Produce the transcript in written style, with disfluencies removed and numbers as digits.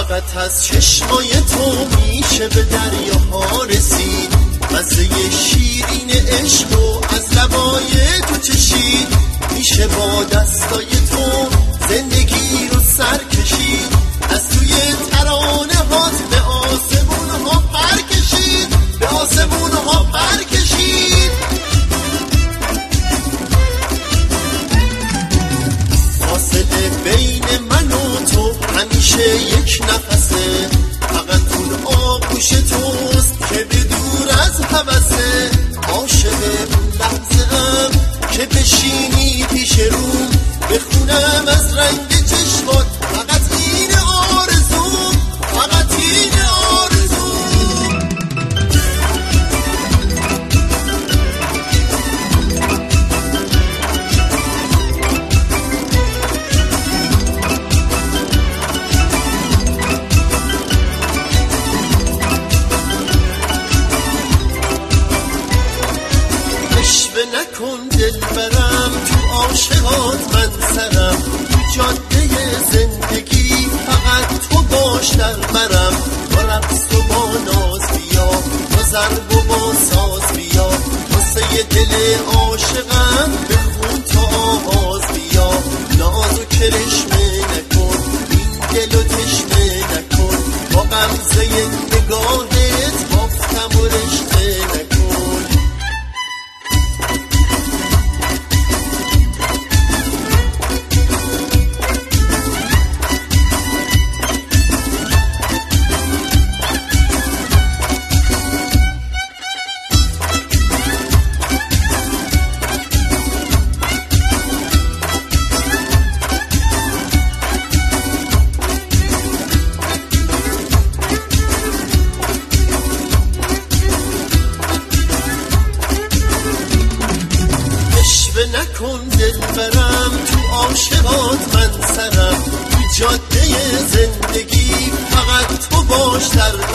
فقط از چشمای تو میشه به دریاها رسید، مزه شیرین عشق و از لبای تو چشید، میشه با دستای تو زندگی رو سر کشید، از توی ترانه هات به آسمون ها پر کشید، به آسمون ها پر کشید. فاصله بین من و تو همیشه یک نفسه، فقط اون آغوش توست که به دور از هوسه، عاشق اون لحظه ام که بشینی پیش روم، بخونم از رنگ چشمات فقط این آرزوم، فقط این آرزوم. اشوه نکن دل برم تو عاشقات من سرم، جاده زندگی فقط تو باش در برم، با رقص و با ناز بیا، با ضرب و با ساز بیا، واسه دل عاشقم بخون تا آواز بیا، ناز و کرشمه نکن این دل و تشنه نکن، با غمزه نگاهت بافتم و رشته نکن. نکن دل برم تو عاشقات من سرم، تو جاده زندگی فقط تو باش در